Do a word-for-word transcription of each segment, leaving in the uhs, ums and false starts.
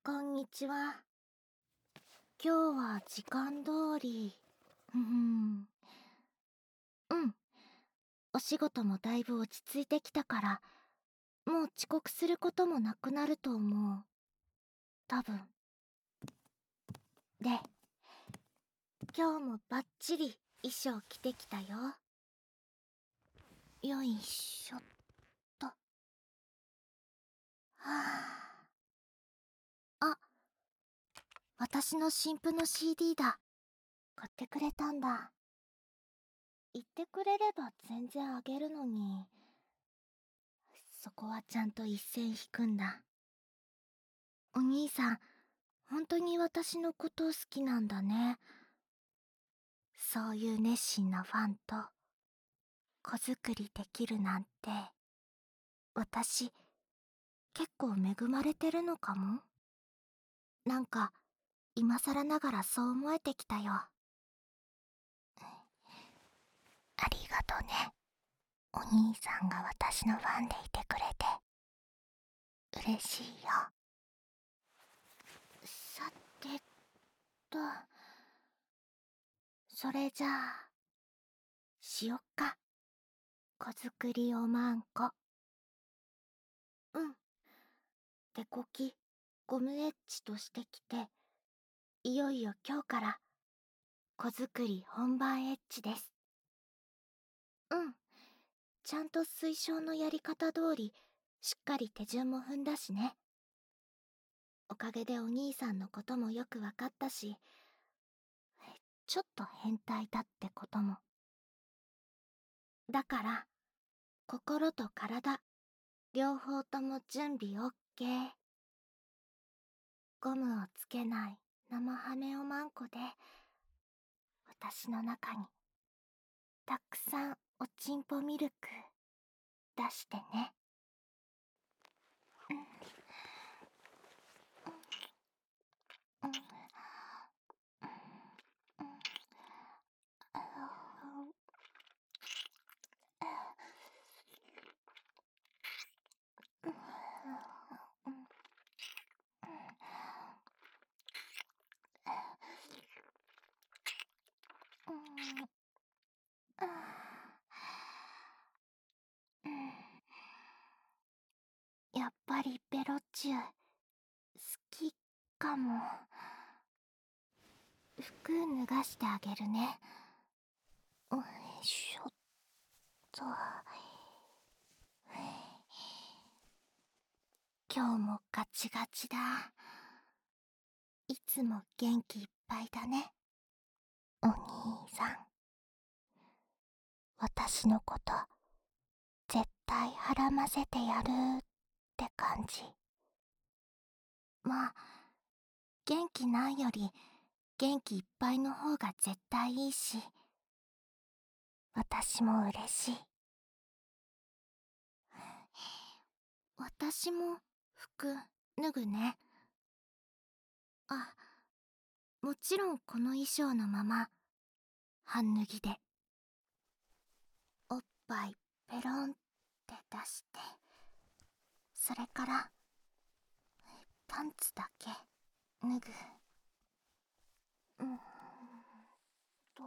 こんにちは。今日は時間通り。ふふん。うん。お仕事もだいぶ落ち着いてきたから、もう遅刻することもなくなると思う。多分。で、今日もバッチリ衣装着てきたよ。よいしょっと。はあ。あ、私の新婦の シーディー だ。買ってくれたんだ。言ってくれれば全然あげるのに。そこはちゃんと一線引くんだ。お兄さん、本当に私のこと好きなんだね。そういう熱心なファンと子作りできるなんて、私結構恵まれてるのかも。なんか今更ながらそう思えてきたよ。ありがとね。お兄さんが私のファンでいてくれて嬉しいよ。さてと、それじゃあしよっか。子作りおまんこ。うん。手こきゴムエッジとしてきて、いよいよ今日から子作り本番エッジです。うん。ちゃんと推奨のやり方通りしっかり手順も踏んだしね。おかげでお兄さんのこともよくわかったし、ちょっと変態だってことも。だから心と体両方とも準備 オーケー。 ゴムをつけない生ハメおまんこで私の中にたくさんおちんぽミルク出してね。うんうんうんやっぱりベロチュー好きかも。服脱がしてあげるね。よいしょっと。今日もガチガチだ。いつも元気いっぱいだね、お兄さん。私のこと絶対はらませてやるって感じ。まあ元気ないより元気いっぱいの方が絶対いいし、私も嬉しい。私も服脱ぐね。あ、もちろんこの衣装のまま半脱ぎで。おっぱいペロンって出して、それからパンツだけ脱ぐ。うーんと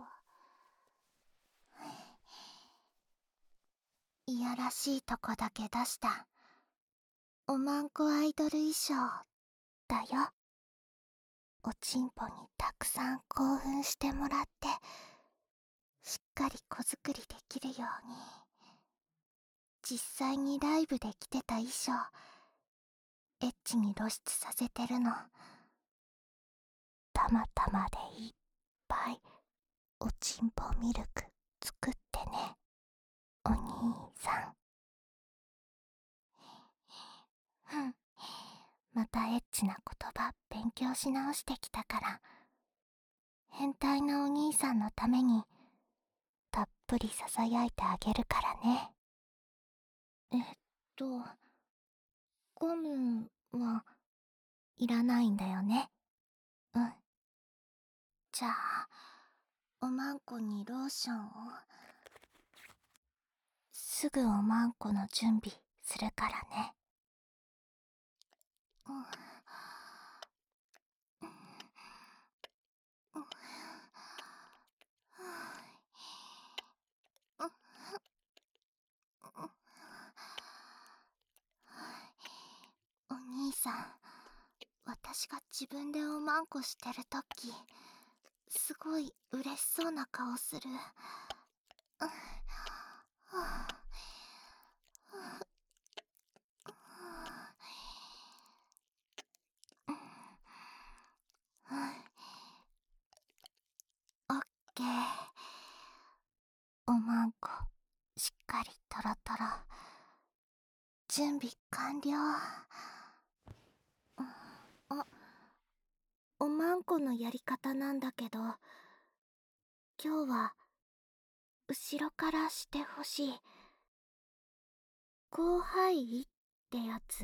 いやらしいとこだけ出したおまんこアイドル衣装だよ。おちんぽにたくさん興奮してもらって、しっかり子作りできるように。実際にライブで着てた衣装エッチに露出させてるの。たまたまでいっぱいおちんぽミルク作ってね、お兄さん。うん。またエッチな言葉勉強し直してきたから、変態なお兄さんのためにたっぷりささやいてあげるからね。えっとゴムはいらないんだよね。うん。じゃあおまんこにローションを。すぐおまんこの準備するからね。うん。 さん、私が自分でおまんこしてるとき、すごい嬉しそうな顔する。うんはあオッケー。おまんこしっかりトロトロ。準備完了。あ、おまんこのやり方なんだけど、今日は後ろからしてほしい。広範囲ってやつ？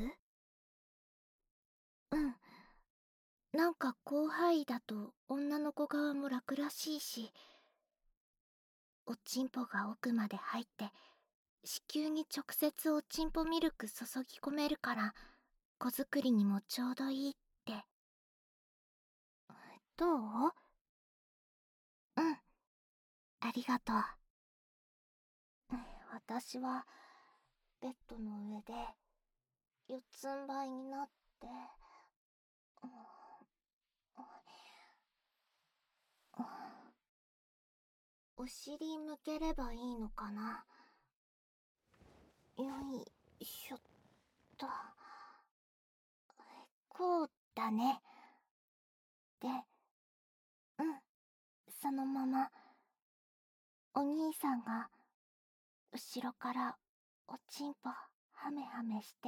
うん。なんか広範囲だと女の子側も楽らしいし、おちんぽが奥まで入って子宮に直接おちんぽミルク注ぎ込めるから子作りにもちょうどいいって。どう？うん、ありがとう。私はベッドの上で四つん這いになって、うんお尻向ければいいのかな。よいしょっと。こうだね。で、うん、そのままお兄さんが後ろからおちんぽハメハメして。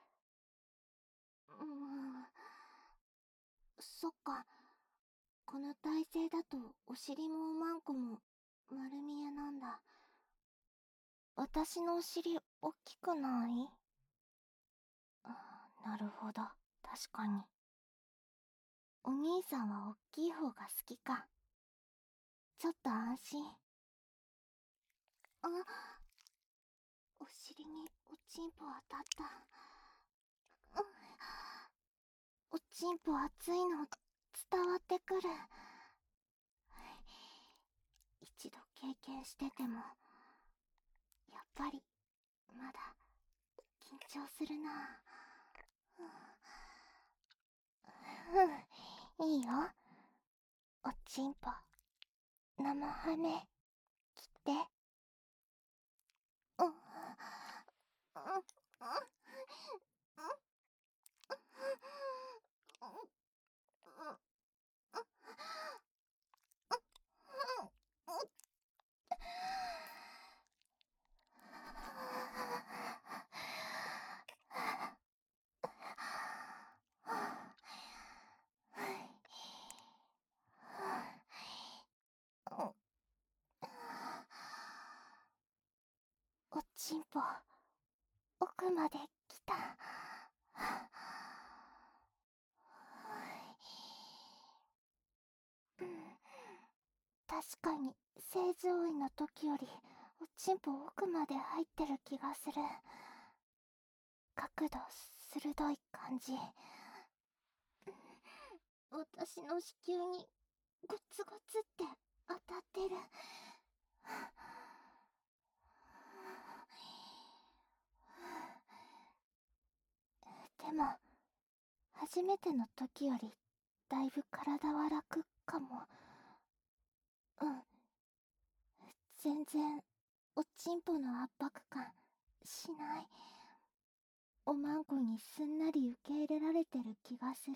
うーん、そっか。この体勢だとお尻もおまんこも丸見えなんだ。私のお尻おっきくない？なるほど、確かに。お兄さんはおっきい方が好きか。ちょっと安心。あ、お尻におちんぽ当たった。うん、おちんぽ熱いの伝わってくる。一度経験しててもやっぱりまだ緊張するな。うん、いいよ。おちんぽ生ハメ切って。うんうんうんおちんぽ奥まで来た。うん、確かに正常位の時よりおちんぽ奥まで入ってる気がする。角度鋭い感じ。私の子宮にゴツゴツって当たってる。でも初めての時よりだいぶ体は楽かも。うん、全然おちんぽの圧迫感しない。おまんこにすんなり受け入れられてる気がする。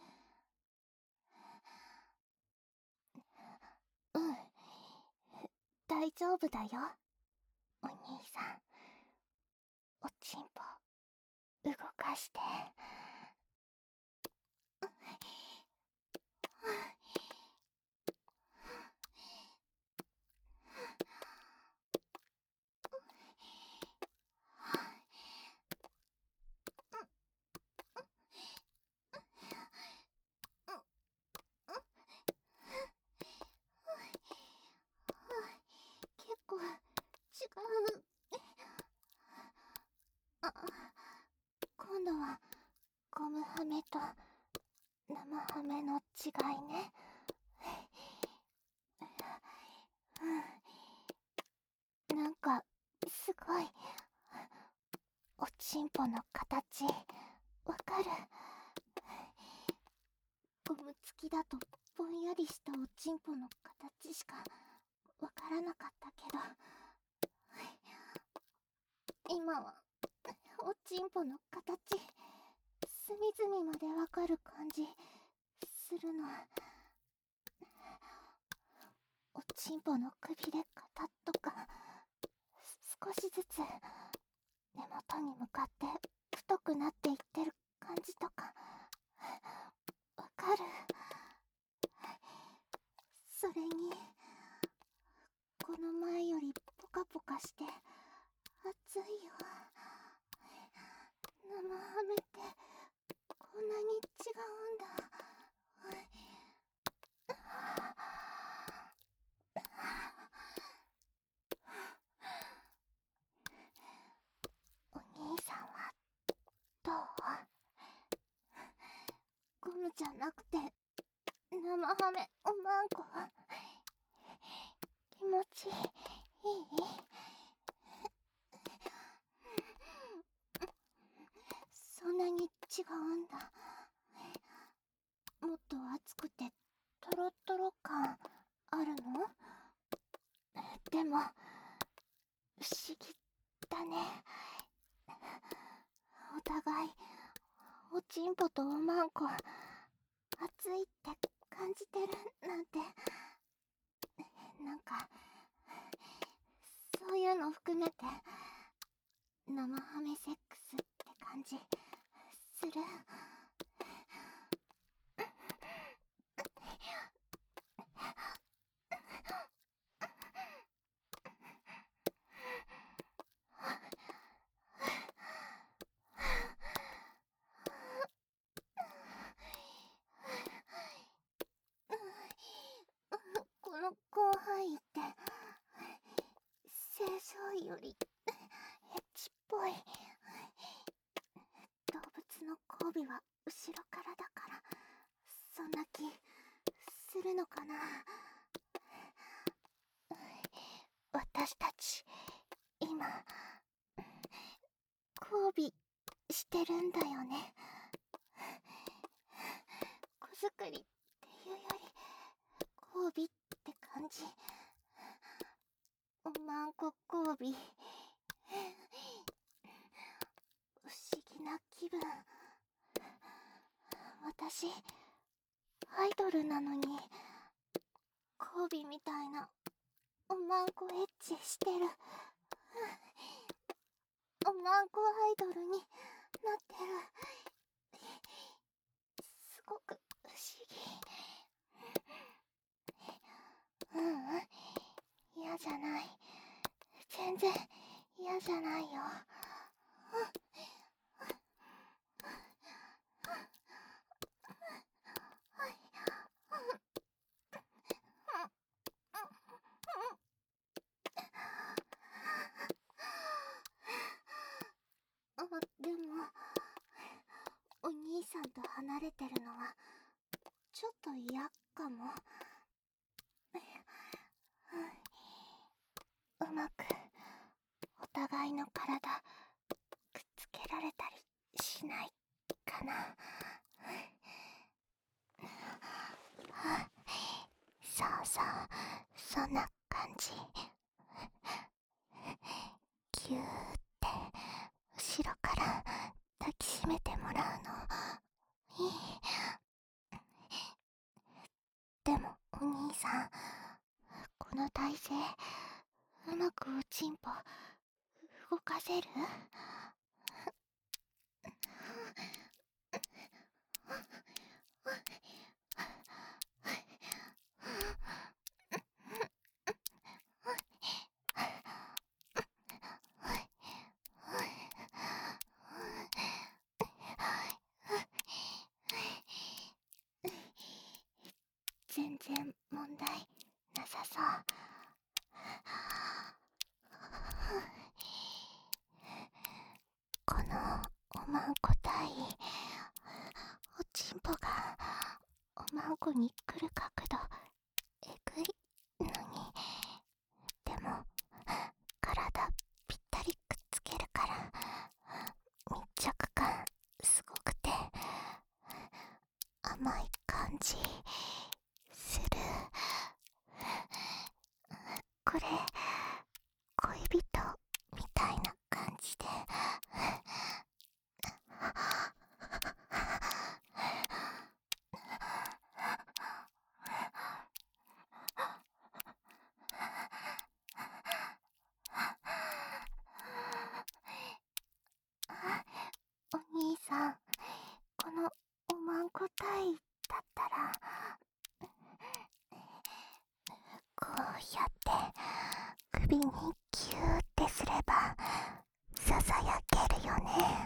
うん、大丈夫だよ、お兄さん。おちんぽ動かして。結構違う。あ、今度はゴムハメと生ハメの違いね。うん、なんかすごいおちんぽの形わかる。 先だとぼんやりしたおちんぽの形しかわからなかったけど、今はおちんぽの形隅々までわかる感じするの。おちんぽのくびれ方とか、少しずつ根元に向かって太くなっていってる感じとかわかる。それにこの前よりポカポカして暑いよ。生ハメってこんなに違うんだ。お兄さんはどう？ゴムじゃなくて生ハメおまんこ気持ちいい？そんなに違うんだ。もっと熱くてトロトロ感あるの？でも不思議だね。お互いおちんぽとおまんこ熱いって感じてるなんて、なんかそういうの含めて生ハメセックスって感じする。この広範囲って正常位よりエッチっぽい。動物の交尾は後ろからだから、そんな気するのかな。私たち今交尾してるんだよね。子作りっていうより交尾って感じ。おまんこ交尾、不思議な気分。私アイドルなのに交尾みたいなおまんこエッチしてる。おまんこアイドルになってる。すごく不思議。ううん、嫌じゃない。全然嫌じゃないよ。あ、でもお兄さんと離れてるのはちょっと嫌かも。うまくお互いの体くっつけられたりしないかな。そうそう、そんな感じ。ぎゅーって後ろから抱きしめてもらうのいい。でもお兄さん、この体勢うまくおちんぽ動かせる？全然問題なさそう。このおまんこ対おちんぽがおまんこに来る角度えぐいのに、でも体ぴったりくっつけるから密着感すごくて甘い感じする。これ恋人みたいな感じでお兄さん、このおまんこ体だったらこうやって首にキューってすればささやけるよね。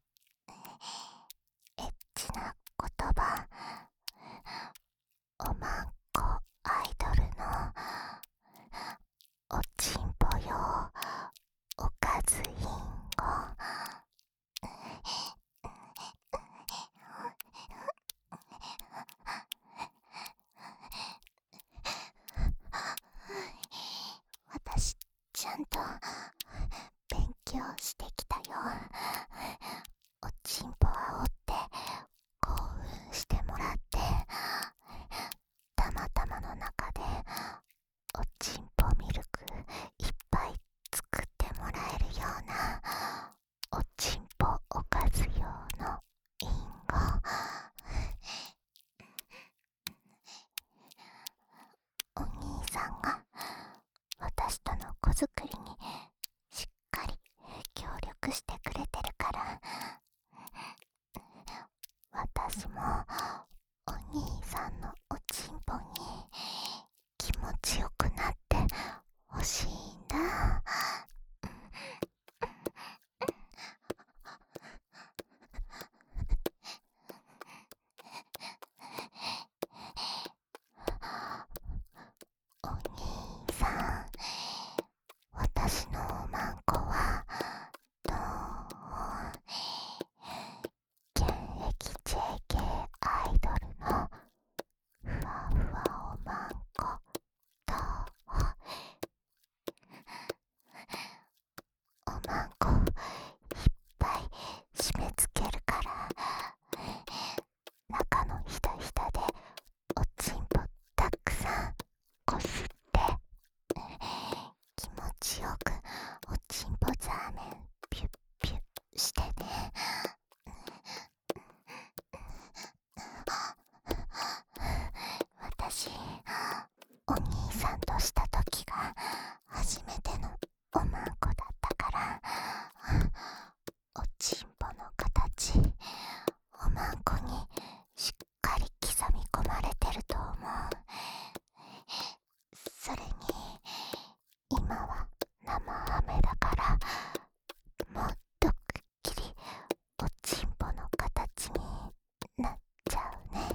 エッチな言葉、おまんこアイドルのおちんぽよ、おかずインゴ。私ちゃんと勉強してきたよ。おちんぽあおって興奮してもらって、たまたまの中でおちんぽミルクいっぱい作ってもらえるようなおちんぽおかず用のインゴ。お兄さんが私との子作りにしっかり協力してくれてるから、私もお兄さんのおちんぽに気持ちよくなってほしいんだ。お兄さん、私のおまんこはどう？現役 ジェーケー アイドルのふわふわおまんこどう？おまんこいっぱい締め付けるから中のひだひだでおちんぽたくさんこすって気持ちよくおちんぽザーメンピュッピュッしてね。私、お兄さんとした時が初めてのおまんこだったから、おちんぽの形、おまんこにしっかり刻み込まれてると思う。それに今は生飴だからもっとくっきりおちんぽの形になっちゃうね。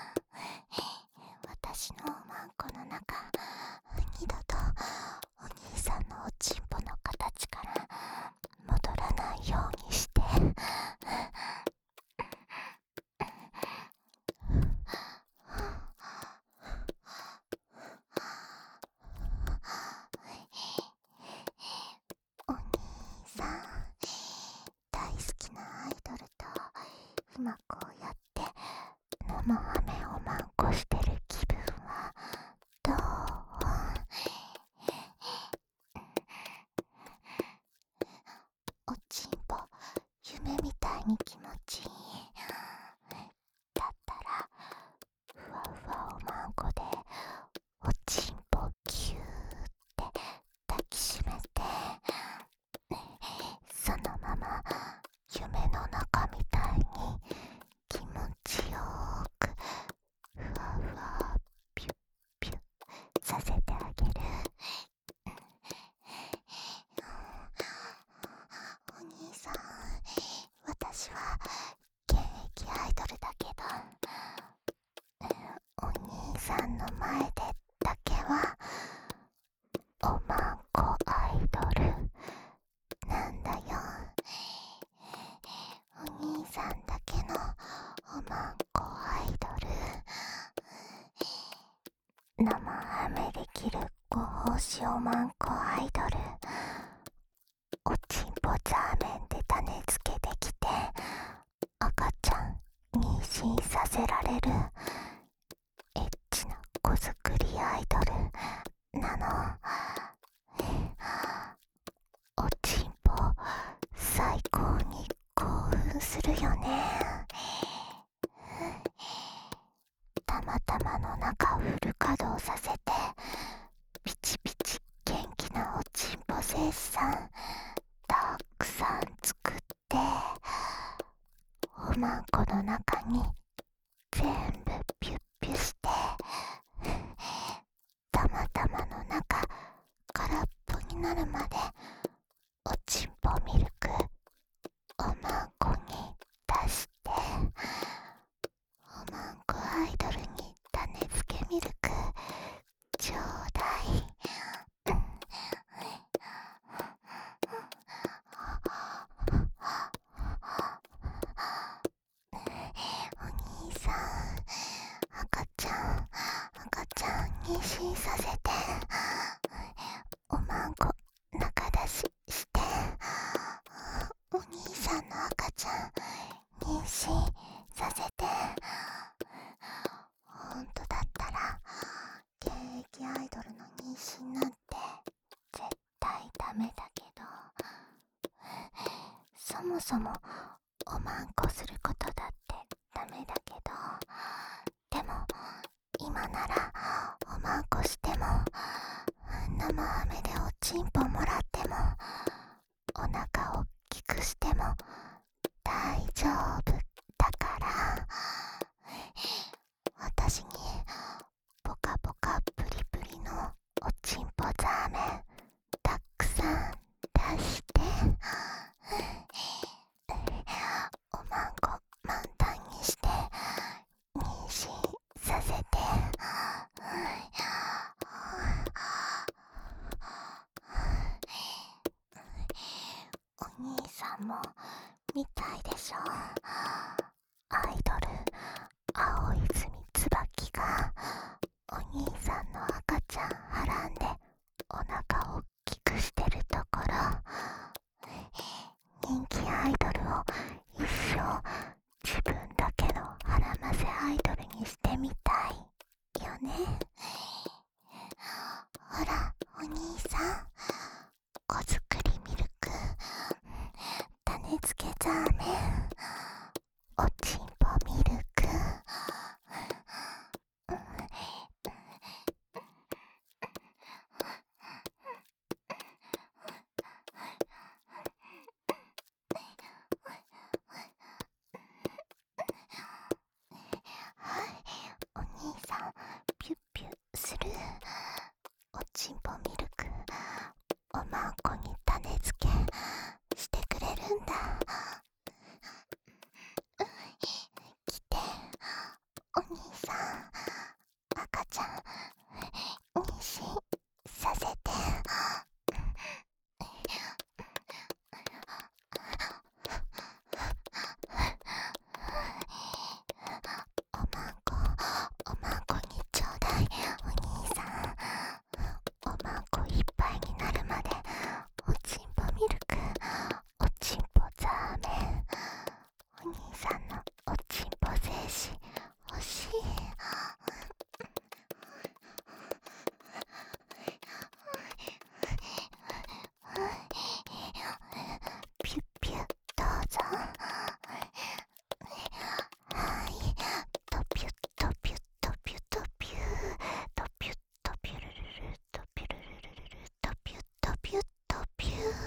私のおまんこの中、二度とお兄さんのおちんぽの形から戻らないようにして。お兄さん、大好きなアイドルと今こうやって生飴をまんこしてる気分はどう？おちんぽ夢みたいに気持ちいい。だったらふわふわおまんこでおちんぽキューって抱きしめて、そのまま夢の中みたいに気持ちよーくふわふわピュッピュッさせてあげる。お兄さん、私は現役アイドルだけど、お兄さんの前でだけはおまんこアイドルなんだよ。お兄さんだけのおまんこアイドル、生飴できるご奉仕おまんこアイドル、おちんぽザーメンで種付けできて赤ちゃん妊娠させられるなの。おちんぽ最高に興奮するよね。たまたまの中フル稼働させてピチピチ元気なおちんぽ精子さんたくさん作っておまんこの中に全部ピュッピュしてたまたまの中空っぽになるまでおちんぽミルクおまんこに出しておまんこアイドルに種付けミルクちょうだい。お兄さん、赤ちゃん赤ちゃん妊娠させておまんこ中出ししてお兄さんの赤ちゃん妊娠させて。ほんとだったら現役アイドルの妊娠なんて絶対ダメだけど、そもそもおまんこすることだってダメだけど、でも今ならおまんこしても生飴でおちんぽもらってもお腹を大きくしても大丈夫だから、私にポカポカプリプリのおちんぽザーメンたくさん出しておまんこ満タンにして妊娠させて。お兄さんも見たいでしょ。アイドル青泉椿がお兄さんの赤ちゃんはらんでお腹を大きくしてるところ、人気アイドルを一生自分だけのはらませアイドルにしてみたいよね。ほらお兄さん、子作りミルク種付けザーメンおちんぽミルク、お兄さんピュッピュするおちんぽミルクおまんこに種付けしてくれるんだ。来てお兄さん、赤ちゃん妊娠させて。おまんこおまんこにちょうだいお兄さん。おまんこいっぱいになるまでおちんぽミルクおちんぽザーメンお兄さんのおちんぽ精子欲しい。ピュッピュッどうぞ。はい、トピュットピュットピュットピュートピュットピュルルルトピュルルルルルトピュットピュットピュー。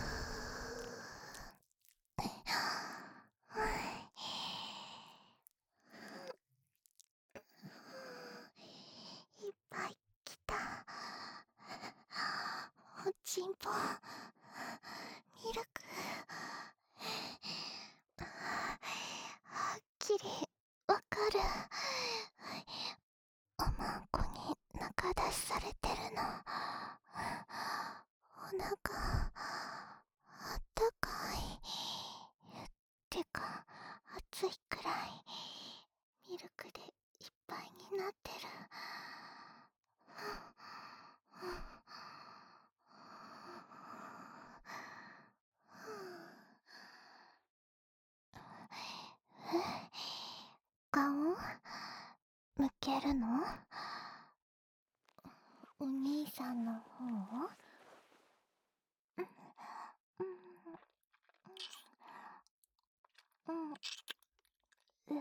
いっぱいきた。おちんぽミルクはっきりわかる。おまんこに中出しされてるのお腹あったかいてか熱いくらいミルクでいっぱいになってる。顔向けるの？ お兄さんの方？うんうんうんう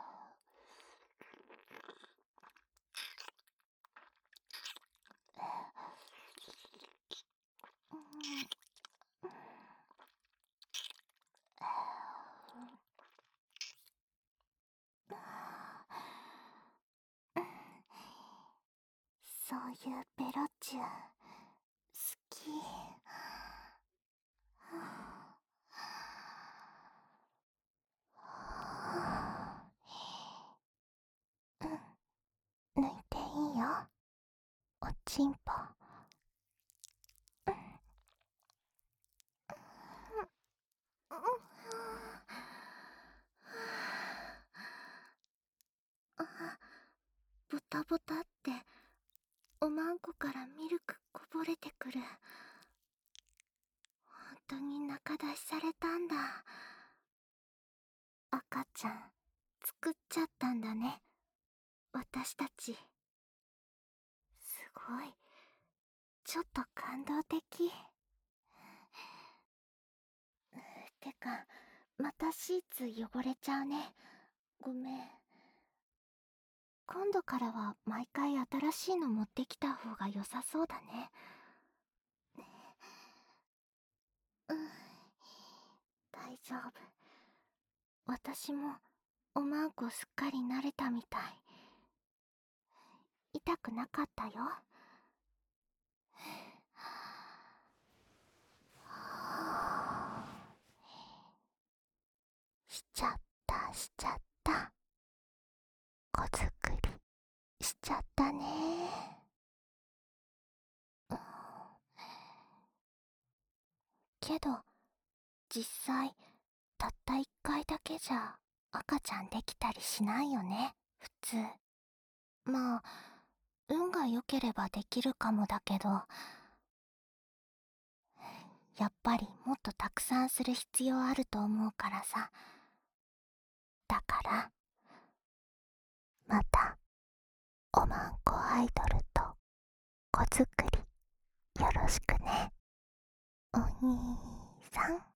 そういうベロチュー好き。うん、抜いていいよ、おちんぽ。ボタボタっておまんこからミルクこぼれてくる。本当に仲出しされたんだ。赤ちゃん作っちゃったんだね、私たち。すごい、ちょっと感動的。てか、またシーツ汚れちゃうね。ごめん。今度からは毎回新しいの持ってきた方が良さそうだね。うん、大丈夫。私もおまんこすっかり慣れたみたい。痛くなかったよ。しちゃったしちゃった。子作りしちゃったね。うん、けど実際たった一回だけじゃ赤ちゃんできたりしないよね、普通。まあ運が良ければできるかもだけど、やっぱりもっとたくさんする必要あると思うからさ。だからまたおまんこアイドルと子作りよろしくね、お兄さん。